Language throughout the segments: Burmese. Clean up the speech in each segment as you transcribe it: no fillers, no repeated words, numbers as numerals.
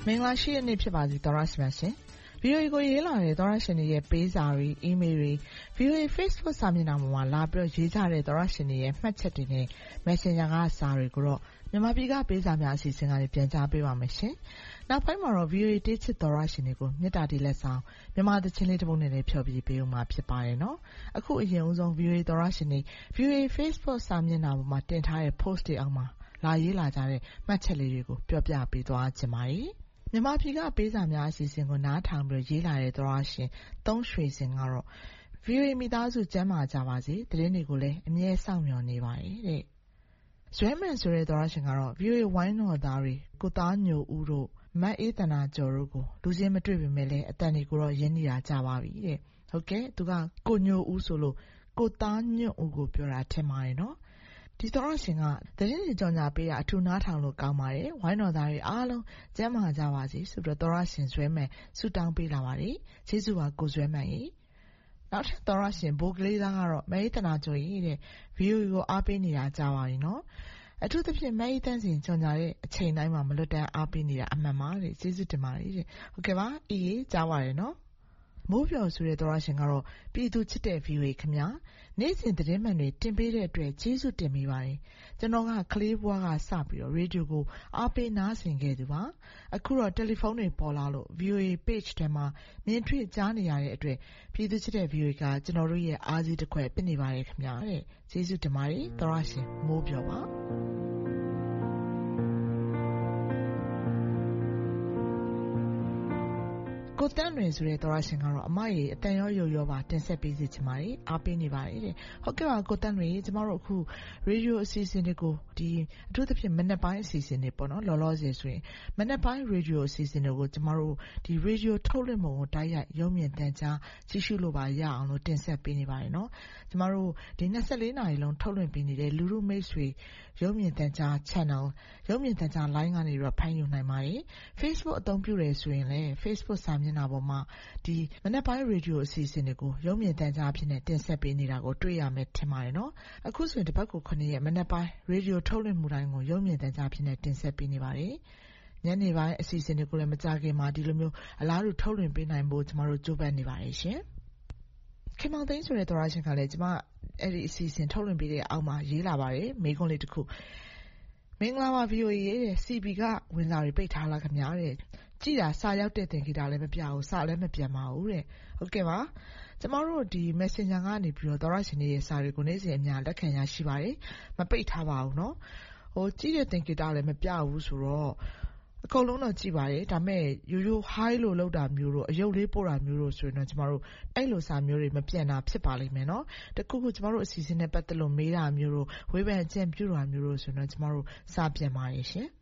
မင်္ဂလာရှိတဲ့နေ့ဖြစ်ပါစေသောရရှိများရှင် VOA ကိုရေးလာတဲ့သောရရှင်တွေရဲ့ပေးစာတွေ email တွေ VOA Facebook စာမျက်နှာမှာလာပြီးရေးကြတဲ့သောရရှင်တွေရဲ့မှတ်ချက်တွေနဲ့ Messenger ကစာတွေကိုတော့မြန်မာပြည်ကပေးစာများအစီအစဉ်ကနေပြန်ကြားပေးပါမယ်ရှင်နောက်ပိုင်းမှာတော့ VOA တေးချစ်သောရရှင်တွေကိုမေတ္တာတီးလက်ဆောင်မြန်မာသချင်းလေးတစ်ပုဒ်နဲ့လည်းဖျော်ဖြေပေးဦးမှာဖြစ်ပါတယ်နော်အခုအရင်ဦးဆုံး VOA သောရရှင်တွေ VOA Facebook စာမျက်နှာပေါ်မှာတင်ထားတဲ့ post တွေအောက်မှာလာရေးလာကြတဲ့မှတ်ချက်လေးတွေကိုပြောပြပေးသွားချင်ပါတယ်မြန်မာပြည်ကပေးစာများအစီအစဉ်ကိုနားထောင်ပြီးရေးလာတဲ့သောရရှင်သုံးရွှေစင်ကတော့ VOA မိသားစုကျမ်းမာကြပါစေသတင်းတွေကိုလည်းအမြဲစောင့်မျှော်နေပါတယ်တဲ့ဇွဲမှန်ဆိုတဲ့သောရရှင်ကတော့ VOA ဝိုင်းတော်သားတွေကိုသားညိုဦးတို့မတ်အေးတနာကျော်တို့ကိုလူချင်းမတွေ့ပေမဲ့လည်းအတန်တွေကိုတော့ရင်းနေတာကြပါပြီတဲ့ဟုတ်ကဲ့သူကကိုညိုဦးဆိုလို့ကိုသားညွန့်ဦးကိုပြောတာထင်ပါတယ်နော်ဒီသောရရှင်ကသတင်းတွေကြော်ညာပေးတာအထူးနားထောင်လို့ကောင်းပါတယ်ဝိုင်းတော်သားတွေအားလုံးကျမ်းမာကြပါစေဆိုပြီးသောရရှင်ဇွဲမှန်ဆုတောင်းပေးလာပါတယ်ကျေးဇူးပါကိုဇွဲမှန်ကြီးနောက်ထပ်သောရရှင်ဘိုးကလေးသားကတော့မအေးတနာကျော်ကြီးတဲ့ VOA ကိုအားပေးနေတာကြပါပြီနော်အထူးသဖြင့်မအေးတန်းစဉ်ကြော်ညာတဲ့အချိန်တိုင်းမှာမလွတ်တမ်းအားပေးနေတာအမှန်ပါတဲ့ကျေးဇူးတင်ပါတယ်တဲ့ဟုတ်ကဲ့ပါအေးကြားပါတယ်နော်မိုးပြော်ဆိုတဲ့သောရရှင်ကတော့ပြည်သူချစ်တဲ့ VOA ခင်ဗျာနေ့စဉ်သတင်းမှန်တွေတင်ပေးတဲ့အတွက်ကျေးဇူးတင်မိပါတယ်ကျွန်တော်ကကလေးဘွားကစပြီးတော့ရေဒီယိုကိုအားပေးနားဆင်ခဲ့သူပါအခုတော့တယ်လီဖုန်းတွေပေါ်လာလို့ VOA page ထဲမှာမြင်တွေ့ကြားနေရတဲ့အတွက်ပြည်သူချစ်တဲ့ VOA ကကျွန်တော်တို့ရဲ့အားစီးတစ်ခွက်ဖြစ်နေပါတယ်ခင်ဗျာတဲ့ကျေးဇူးတင်ပါတယ်သောရရှင်မိုးပြော်ပါကိုတန်းတွင်ဆိုတဲ့သောရရှင်ကတော့အမရေအတန်ရောရောပါတင်ဆက်ပေးစီချင်ပါတယ်အားပေးနေပါတယ်တဲ့ဟုတ်ကဲ့ပါကိုတန်းတွင်ကျမတို့အခုရေဒီယိုအစီအစဉ်တွေကိုဒီအထူးသဖြင့်မနက်ပိုင်းအစီအစဉ်တွေပေါ့နော်လောလောဆယ်ဆိုရင်မနက်ပိုင်းရေဒီယိုအစီအစဉ်တွေကိုကျမတို့ဒီရေဒီယိုထုတ်လွှင့်ပုံကိုတိုက်ရိုက်ရုံမြင်သံကြားကြည့်ရှုလို့ပါရအောင်လို့တင်ဆက်ပေးနေပါတယ်နော်ကျမတို့ဒီ24နာရီလုံးထုတ်လွှင့်ပေးနေတဲ့လူလူမိတ်ဆွေရုံမြင်သံကြား channel ရုံမြင်သံကြား line ကနေတော့ဖမ်းယူနိုင်ပါတယ် Facebook အသုံးပြုတယ်ဆိုရင်လည်း Facebook စာမျက်နှာပေါ်မှာဒီမနက်ပိုင်းရေဒီယိုအစီအစဉ်တွေကိုရုံမြင်သံကြားဖြစ်နေတင်ဆက်ပေးနေတာကိုတွေ့ရမယ်ထင်ပါတယ်နော်အခုဆိုရင်တစ်ပတ်ကို9ရက်မနက်ပိုင်းရေဒီယိုထုတ်လွှင့်မှုတိုင်းကိုရုံမြင်သံကြားဖြစ်နေတင်ဆက်ပေးနေပါတယ်ညနေပိုင်းအစီအစဉ်တွေကိုလည်းမကြခင်မှာဒီလိုမျိုးအလားတူထုတ်လွှင့်ပေးနိုင်ဖို့ကျမတို့ကြိုးပမ်းနေပါတယ်ရှင်ခင်မောင်သိန်းဆိုတဲ့သောရရှင်ကလည်းကျမအဲ့ဒီအစီအစဉ်ထုတ်လွှင့်ပေးတဲ့အောက်မှာရေးလာပါတယ်မိကုန်းလေးတစ်ခုမင်္ဂလာပါ VOA ရဲ့ CB ကဝင်လာပြီးပိတ်ထားလားခင်ဗျာတဲ့ကြည်တာစာရောက်တဲ့သင်္ကေတလည်းမပြဘူးစာလည်းမပြန်ပါဘူးတဲ့ဟုတ်ကဲ့ပါကျမတို့ဒီ Messenger ကနေပြီးတော့သောရရှင်တွေရဲ့စာတွေကိုနေ့စဉ်အများလက်ခံရရှိပါတယ်မပိတ်ထားပါဘူးเนาะကြည်တဲ့သင်္ကေတလည်းမပြဘူးဆိုတော့အကုန်လုံးတော့ကြည့်ပါတယ်ဒါပေမဲ့ရိုးရိုး high လို့လောက်တာမျိုးတို့အယုတ်လေးပို့တာမျိုးတို့ဆိုရင်တော့ကျမတို့အဲ့လိုစာမျိုးတွေမပြန်တာဖြစ်ပါလိမ့်မယ်เนาะတခုခုကျမတို့အစီအစဉ်နဲ့ပတ်သက်လို့မေးတာမျိုးတို့ဝေဖန်အကြံပြုတာမျိုးတို့ဆိုရင်တော့ကျမတို့စာပြန်ပါရဲ့ရှင်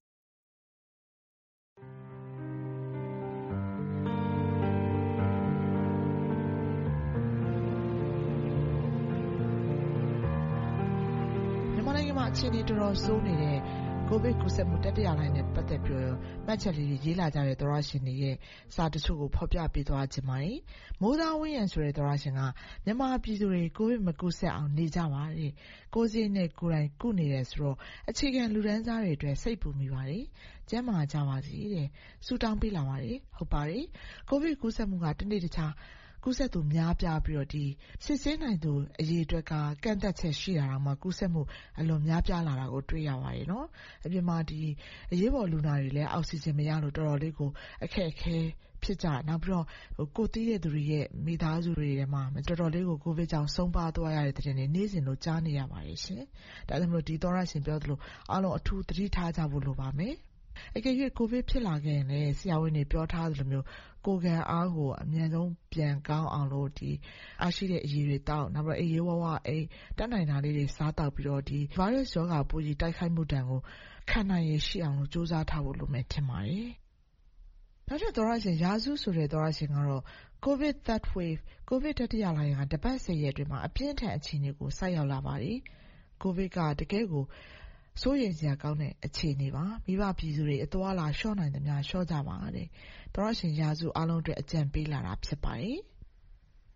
မြန်မာနိုင်ငံမှာအခြေအနေတော်တော်ဆိုးနေတဲ့ကိုဗစ်ကူးစက်မှုတတိယလှိုင်းနဲ့ပတ်သက်ပြီးမှတ်ချက်လေးရေးလာကြတဲ့သောရရှင်တွေရဲ့စာတချို့ကိုဖော်ပြပေးသွားခြင်းပါတယ်။မိုးသားဝင်းရံဆိုတဲ့သောရရှင်ကမြန်မာပြည်သူတွေကိုဗစ်မကူးစက်အောင်နေကြပါတဲ့။ကိုယ်စီနဲ့ကိုယ်တိုင်ကုနေတယ်ဆိုတော့အခြေခံလူဒန်းစားတွေအတွက်စိတ်ပူမိပါတယ်။ကျန်းမာကြပါစေတဲ့။ဆုတောင်းပေးလာပါတယ်။ဟုတ်ပါတယ်။ကိုဗစ်ကူးစက်မှုကတနေ့တခြားကူးစက်သူများပြားပြီးတော့ဒီစစ်ဆေးနိုင်သူအရေးအတွက်ကကန့်သက်ချက်ရှိတာတော့မှကူးစက်မှုအလွန်များပြားလာတာကိုတွေ့ရပါတယ်နော်အပြင်မှာဒီအရေးပေါ်လူနာတွေလည်းအောက်ဆီဂျင်မရလို့တော်တော်လေးကိုအခက်အခဲဖြစ်ကြနောက်ပြီးတော့ကိုတီးတဲ့သူတွေရဲ့မိသားစုတွေထဲမှာတော်တော်လေးကိုကိုဗစ်ကြောင့်ဆုံးပါသွားရတဲ့တဲ့တွေနေ့စဉ်လို့ကြားနေရပါတယ်ရှင်ဒါကြောင့်မလို့ဒီသောရရှင်ပြောသလိုအားလုံးအထူးသတိထားကြဖို့လိုပါမယ်အကယ်၍ကိုဗစ်ဖြစ်လာခဲ့ရင်လည်းဆရာဝန်တွေပြောထားသလိုမျိုးကိုယ်ခံအားကိုအမြန်ဆုံးပြန်ကောင်းအောင်လို့ဒီအားရှိတဲ့အရည်တွေတောက်နောက်ပြီးအေးဝဝအေးတက်နိုင်တာလေးတွေစားတောက်ပြီးတော့ဒီ virus ရောဂါပိုးကြီးတိုက်ခိုက်မှုတန်ကိုခံနိုင်ရရှိအောင်လို့စူးစမ်းထားဖို့လိုမယ်ထင်ပါတယ်နောက်ထပ်သောရရှင်ရာစုဆိုတဲ့သောရရှင်ကတော့ COVID third wave COVID တတိယလှိုင်းကတပတ်10ရက်အတွင်းမှာအပြင်းထန်အခြေအနေကိုဆိုက်ရောက်လာပါတယ် COVID ကတကယ်ကိုစိုးရိမ်စရာကောင်းတဲ့အခြေအနေပါမိဘပြည်သူတွေအသွားလာလျှော့နိုင်သမျှလျှော့ကြပါတဲ့သောရရှင်ရာစုအားလုံးအတွက်အကြံပေးလာတာဖြစ်ပါတယ်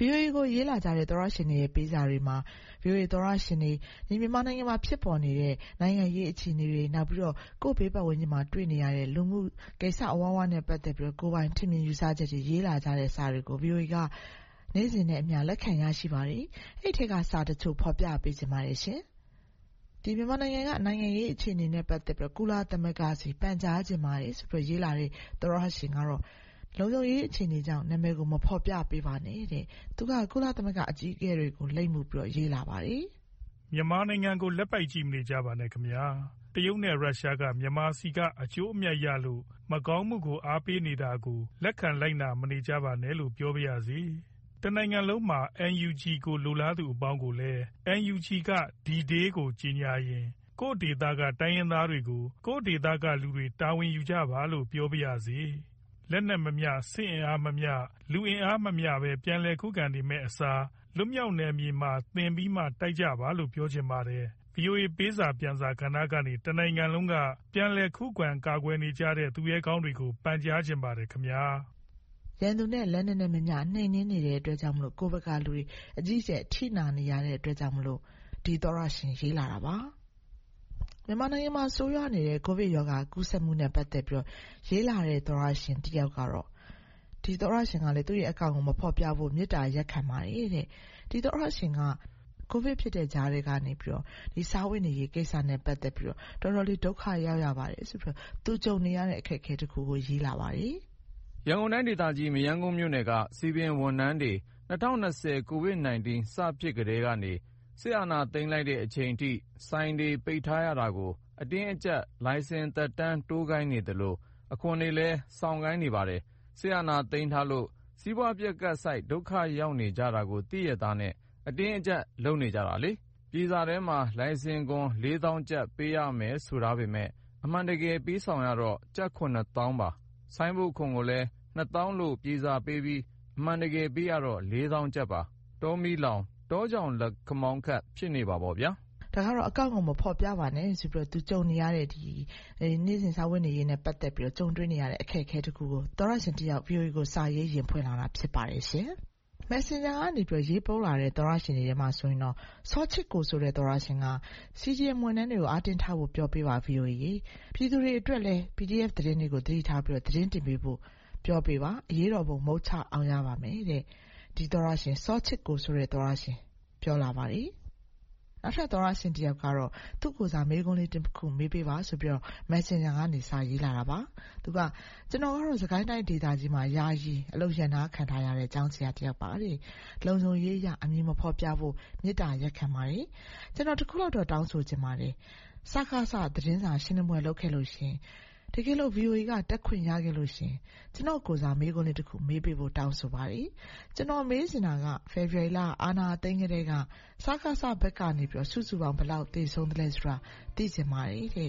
VOA ကိုရေးလာကြတဲ့သောရရှင်တွေရဲ့ပေးစာတွေမှာ VOA သောရရှင်တွေဒီမြန်မာနိုင်ငံမှာဖြစ်ပေါ်နေတဲ့နိုင်ငံရေးအခြေအနေတွေနောက်ပြီးတော့ကိုယ့်ဘေးပတ်ဝန်းကျင်မှာတွေ့နေရတဲ့လူမှုကိစ္စအဝဝနဲ့ပတ်သက်ပြီးတော့ကိုယ်ပိုင်ထင်မြင်ယူဆချက်တွေရေးလာကြတဲ့စာတွေကို VOA ကနေ့စဉ်နဲ့အမျှလက်ခံရရှိပါတယ်။အဲ့ထက်ကစာတချို့ဖော်ပြပေးချင်ပါတယ်ရှင်။ဒီမြန်မာနိုင်ငံကနိုင်ငံရေးအခြေအနေနဲ့ပတ်သက်ပြီးကုလသမဂ္ဂစီပန်ကြားခြင်းပါတယ်ဆိုပြီးရေးလာတဲ့သောရရှင်ကတော့လုံခြုံရေးအခြေအနေကြောင့်နာမည်ကိုမဖော်ပြပေးပါနဲ့တဲ့။သူကကုလသမဂ္ဂအကြီးအကဲတွေကိုလိမ့်မှုပြီးတော့ရေးလာပါတယ်။မြန်မာနိုင်ငံကိုလက်ပိုက်ကြည့်မနေကြပါနဲ့ခင်ဗျာ။တရုတ်နဲ့ရုရှားကမြန်မာစီကအကျိုးအမြတ်ရလို့မကောင်းမှုကိုအားပေးနေတာကိုလက်ခံလိုက်နာမနေကြပါနဲ့လို့ပြောပါရစေ။တနိုင်ငံလုံးမှာ NUG ကိုလိုလားသူအပေါင်းကိုလည်း NUG က D-Day ကိုကြေညာရင်ကိုယ့်ဒေသကတိုင်းရင်းသားတွေကိုကိုယ့်ဒေသကလူတွေတာဝန်ယူကြပါလို့ပြောပါရစေ။လက်နက်မမျှစစ်အင်အားမမျှလူအင်အားမမျှပဲပြန်လည်ခုခံနေမဲ့အစားလွတ်မြောက်နယ်မြေမှာသင်ပြီးမှတိုက်ကြပါလို့ပြောချင်ပါတယ်။ VOA ပေးစာပြန်စာကဏ္ဍကနေတနိုင်ငံလုံးကပြန်လည်ခုခံကာကွယ်နေကြတဲ့သူရဲကောင်းတွေကိုပန်ကြားချင်ပါတယ်ခင်ဗျာ။ရန်သူနဲ့လက်နက်နဲ့မမျှနှိမ်နင်းနေတဲ့အတွက်ကြောင့်မလို့ကိုယ့်ဘက်ကလူတွေအကြီးအကျယ်ထိနာနေရတဲ့အတွက်ကြောင့်မလို့ဒီသောရရှင်ရေးလာတာပါ။မြန်မာနိုင်ငံမှာဆိုးရွားနေတဲ့ကိုဗစ်ရောဂါကူးစက်မှုနဲ့ပတ်သက်ပြီးတော့ရေးလာတဲ့သောရရှင်တယောက်ကတော့ဒီသောရရှင်ကလည်းသူ့ရဲ့အကောင့်ကိုမဖော်ပြဖို့မေတ္တာရက်ခံပါတယ်တဲ့။ဒီသောရရှင်ကကိုဗစ်ဖြစ်တဲ့ကြားတွေကနေပြီးတော့ဒီစားဝတ်နေရေးကိစ္စနဲ့ပတ်သက်ပြီးတော့တော်တော်လေးဒုက္ခရောက်ရပါတယ်ဆိုပြီးတော့သူကြုံနေရတဲ့အခက်အခဲတစ်ခုကိုရေးလာပါတယ်။ရန်ကုန်တိုင်းဒေသကြီးမရမ်းကုန်းမြို့နယ်ကစီပင်ဝန်ထမ်းတွေ2020 COVID-19 စဖြစ်ကတည်းကနေစစ်အာဏာသိမ်းလိုက်တဲ့အချိန်ထိဆိုင်တွေပိတ်ထားရတာကိုအတင်းအကျပ်လိုင်စင်သက်တမ်းတိုးခိုင်းနေသလိုအခွန်တွေလည်းဆောင်ခိုင်းနေပါတယ်။စစ်အာဏာသိမ်းထားလို့စီးပွားပျက်ကပ်ဆိုက်ဒုက္ခရောက်နေကြတာကိုသိရသားနဲ့အတင်းအကျပ်လုပ်နေကြတာလေ။ပြည်စာထဲမှာလိုင်စင်ခွန်4000ကျပ်ပေးရမယ်ဆိုတာပေမဲ့အမှန်တကယ်ပေးဆောင်ရတော့ကျပ်9000ပါ။ဆိုင်းဘုတ်ခွန်ကိုလည်း2000လို့ပြည်စာပေးပြီးအမှန်တကယ်ပေးရတော့4000ကျပ်ပါ။တောမီလောင်တောကြောင်လက်ခမောင်းခတ်ဖြစ်နေပါပေါ့ဗျာ။ဒါကတော့အကောင့်ကိုမဖော်ပြပါနဲ့ဆိုပြီးတော့သူကြုံနေရတဲ့ဒီနေ့စဉ်စာဝတ်နေရေးနဲ့ပတ်သက်ပြီးတော့ကြုံတွေ့နေရတဲ့အခက်အခဲတခုကိုသောရရှင်တယောက် VOA ကိုစာရေးရင်ဖွင့်လာတာဖြစ်ပါတယ်ရှင်။ Messenger ကနေပြီးရေးပို့လာတဲ့သောရရှင်တွေထဲမှာဆိုရင်တော့စောချစ်ကိုဆိုတဲ့သောရရှင်က CGM ဝန်ထမ်းတွေကိုအားတင်းထားဖို့ပြောပေးပါ VOA ပြည်သူတွေအတွက်လည်း PDF သတင်းတွေကိုသတိထားပြီးတော့သတင်းတင်ပေးဖို့ပြောပေးပါအရေးတော်ပုံမုတ်ချအောင်ရပါမယ်တဲ့ဒီသောရရှင်စောချစ်ကိုဆိုတဲ့သောရရှင်ပြောလာပါတယ်နောက်ထပ်သောရရှင်တယောက်ကတော့သူ့ကိုယ်စားမေးခွန်းလေးတစ်ခုမေးပေးပါဆိုပြီးတော့ Messenger ကနေစာရေးလာတာပါသူကကျွန်တော်ကတော့စကိုင်းတိုင်းဒေသကြီးမှာယာယီအလုပ်ရန်နာခံထားရတဲ့ကျောင်းဆရာတယောက်ပါတဲ့လုံခြုံရေးရအမည်မဖော်ပြဖို့မေတ္တာရက်ခံပါတယ်ကျွန်တော်တခုလောက်တော့တောင်းဆိုချင်ပါတယ်စကားစသတင်းစာရှင်းလင်းပွဲလုပ်ခဲ့လို့ရှင်တကယ်လို့ VOA ကတက်ခွင့်ရခဲ့လို့ရှင်ကျွန်တော်ကိုယ်စားမေးခွန်းလေးတစ်ခုမေးပေးဖို့တောင်းဆိုပါတယ်ကျွန်တော်မေးစင်တာက February လအာနာသိန်းကလေးကစကားစဘက်ကနေပြီးစုစုပေါင်းဘယ်လောက်တည်ဆုံးတယ်လဲဆိုတာသိချင်ပါတယ်တဲ့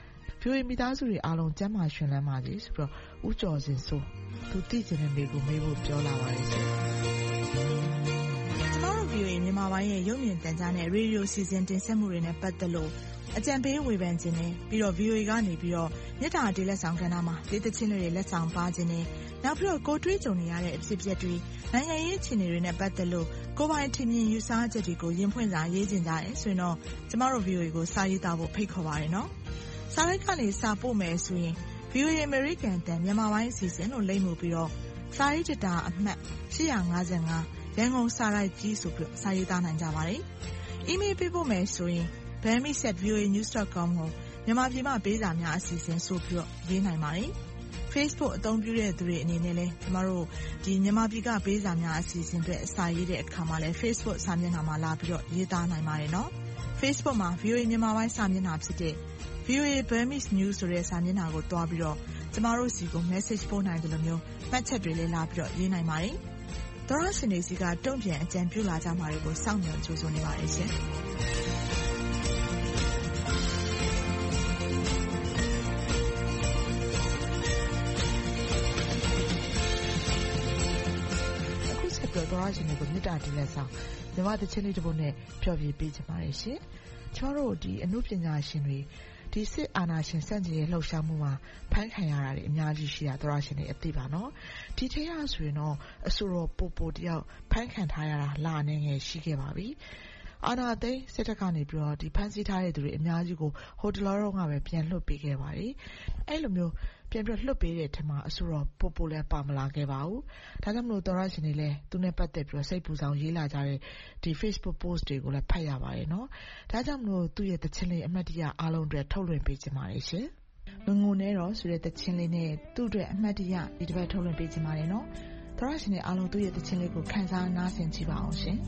VOA မိသားစုတွေအားလုံးကျန်းမာရှင်လန်းပါစေဆိုပြီးတော့ဦးကျော်စင်ဆိုသူသိချင်တဲ့မေးကိုမေးဖို့ပြောလာပါတယ်ရှင်ကျွန်တော်တို့ VOA မြန်မာပိုင်းရဲ့ရုပ်မြင်သံကြားနဲ့ရေဒီယိုစီစဉ်တင်ဆက်မှုတွေနဲ့ပတ်သက်လို့အကြံပေးဝေဖန်ခြင်းနဲ့ပြီးတော့ VOA ကနေပြီးတော့မြစ်တာတေးလက်ဆောင်ကဏ္ဍမှာဒေသချင်းတွေလက်ဆောင်ပါခြင်းနဲ့နောက်ပြီးတော့ကိုတွေးကြုံနေရတဲ့အဖြစ်အပျက်တွေနိုင်ငံရေးအခြေအနေတွေနဲ့ပတ်သက်လို့ကိုယ်ပိုင်ထင်မြင်ယူဆချက်တွေကိုရင်ဖွင့်စာရေးခြင်းကြတယ်ဆိုရင်တော့ကျမတို့ VOA ကိုစာရေးသားဖို့ဖိတ်ခေါ်ပါရနော်။စာရိုက်ကနေစာပို့မယ်ဆိုရင် VOA American တန်မြန်မာပိုင်းအစီအစဉ်လို့လိမ့်မှုပြီးတော့စာရေးတတာအမှတ်855ရန်ကုန်စာရိုက်ကြီးဆိုပြီးစာရေးသားနိုင်ကြပါတယ်။ email ပေးဖို့မယ်ဆိုရင်bami@voanews.com ကိုမြန်မာပြည်မှာပေးစာများအစီအစဉ်ဆိုပြီးတော့ရေးနိုင်ပါတယ်။ Facebook အသုံးပြုတဲ့သူတွေအနေနဲ့လည်းကျမတို့ဒီမြန်မာပြည်ကပေးစာများအစီအစဉ်တွေအစာရေးတဲ့အခါမှာလည်း Facebook စာမျက်နှာမှာလာပြီးတော့ရေးသားနိုင်ပါတယ်နော်။ Facebook မှာ VOA မြန်မာပိုင်းစာမျက်နှာဖြစ်တဲ့ VOA Burmese News ဆိုတဲ့စာမျက်နှာကိုတွားပြီးတော့ကျမတို့စီကို message ပို့နိုင်တယ်လို့မျိုးမှတ်ချက်တွေလည်းလာပြီးတော့ရေးနိုင်ပါတယ်။သောရရှင်တွေစီကတုံ့ပြန်အကြံပြုလာကြမှာတွေကိုစောင့်မျှော်ကြိုးစားနေပါတယ်ရှင်။သောရရှင်တွေကိုမေတ္တာတင်လက်ဆောင်မြမသချင်းလေးတစ်ပုဒ်နဲ့ဖျော်ဖြေပေးချင်ပါတယ်ရှင်။ကျမတို့ဒီအမှုပညာရှင်တွေဒီဒီစစ်အာဏာရှင်စန့်ကျင်ရေးလှုပ်ရှားမှုမှာဖမ်းခံရတာတွေအများကြီးရှိတာသောရရှင်တွေအသိပါနော်ဒီထဲရဆိုရင်တော့အဆိုတော်ပိုတယောက်ဖမ်းခံထားရတာလအနေငယ်ရှိခဲ့ပါပြီအာနာသိန်းစစ်တပ်ကနေပြီးတော့ဒီဖမ်းဆီးထားတဲ့သူတွေအများကြီးကိုဟိုတလောတော့ကပဲပြန်လွှတ်ပေးခဲ့ပါတယ်အဲ့လိုမျိုးပြန်ပြီးလွှတ်ပေးတဲ့ထက်မှာအဆိုတော်ပိုလည်းပါမလာခဲ့ပါဘူးဒါကြောင့်မလို့သောရရှင်တွေလည်းသူနဲ့ပတ်သက်ပြီးတော့စိတ်ပူဆောင်ရေးလာကြတဲ့ဒီ Facebook post တွေကိုလည်းဖတ်ရပါတယ်နော်ဒါကြောင့်မလို့သူ့ရဲ့တခြင်းလေးအမှတ်တရအားလုံးအတွက်ထုတ်လွှင့်ပေးချင်ပါတယ်ရှင်ငငုံနေတော့ဆိုတဲ့တခြင်းလေးနဲ့သူ့အတွက်အမှတ်တရဒီတစ်ပတ်ထုတ်လွှင့်ပေးချင်ပါတယ်နော်သောရရှင်တွေအားလုံးသူ့ရဲ့တခြင်းလေးကိုခန်းစားနားဆင်ကြည့်ပါအောင်ရှင်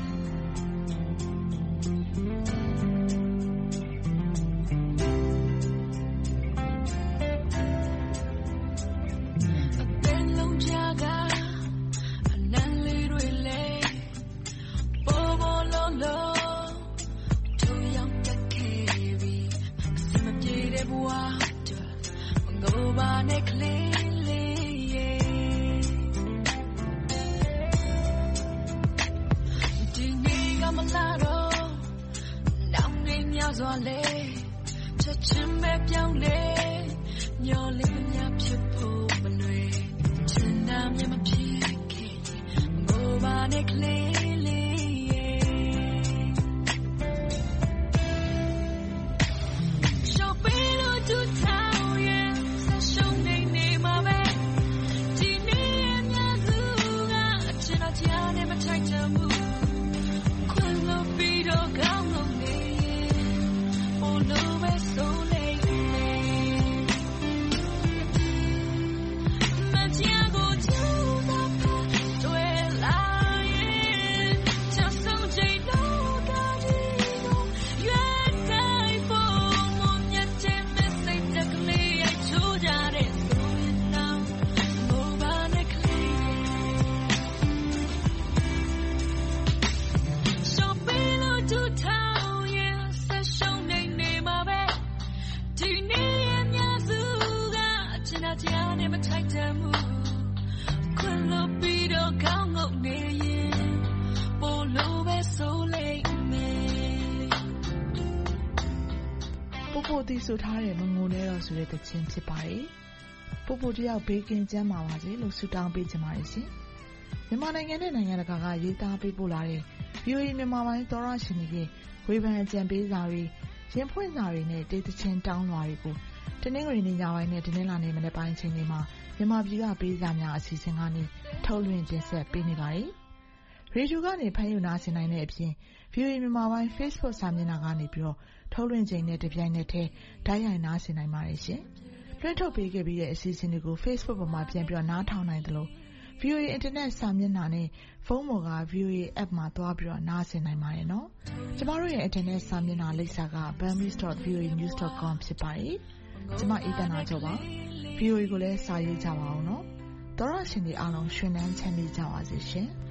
ပိုတီဆိုထားတဲ့မငုံနေတော့ဆိုတဲ့တခြင်းဖြစ်ပါတယ်ပိုတယောက်ဘေးကင်းကျန်းမာပါစေလို့ဆုတောင်းပေးချင်ပါတယ်ရှင်မြန်မာနိုင်ငံနဲ့နိုင်ငံတကာကရေးသားပေးပို့လာတဲ့ VOA မြန်မာပိုင်းသောရရှင်တွေရဲ့ဝေဖန်အကြံပေးစာတွေရင်ဖွင့်စာတွေနဲ့တေးသချင်းတောင်းလွှာတွေကိုတနင်္ဂနွေနေ့ညပိုင်းနဲ့တနင်္လာနေ့မနက်ပိုင်းအချိန်တွေမှာမြန်မာပြည်ကပေးစာများအစီအစဉ်ကနေထုတ်လွှင့်တင်ဆက်ပေးနေပါတယ်ရေဒီယိုကနေဖမ်းယူနားဆင်နိုင်တဲ့အပြင် VOA မြန်မာပိုင်း Facebook စာမျက်နှာကနေပြီးတော့ထုတ်လွှင့်ချိန်နဲ့တပြိုင်နက်တည်းဓာတ်ရိုက်နားဆင်နိုင်ပါတယ်ရှင်။လွှင့်ထုတ်ပေးခဲ့ပြီးတဲ့အစီအစဉ်တွေကို Facebook ပေါ်မှာပြန်ပြီးတော့နားထောင်နိုင်သလို VOA Internet စာမျက်နှာနဲ့ဖုန်းပေါ်က VOA App မှာသွားပြီးတော့နားဆင်နိုင်ပါတယ်နော်။ကျမတို့ရဲ့ Internet စာမျက်နှာလိပ်စာက burmese.voanews.com ဖြစ်ပါတယ်။ကျမအေးတနာကျော်ပါ။ VOA ကိုလည်းစာရေးကြပါအောင်နော်။သောရရှင်တွေအားလုံးရှင်လန်းချမ်းမြေ့ကြပါစေရှင်။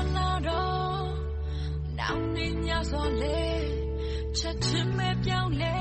Let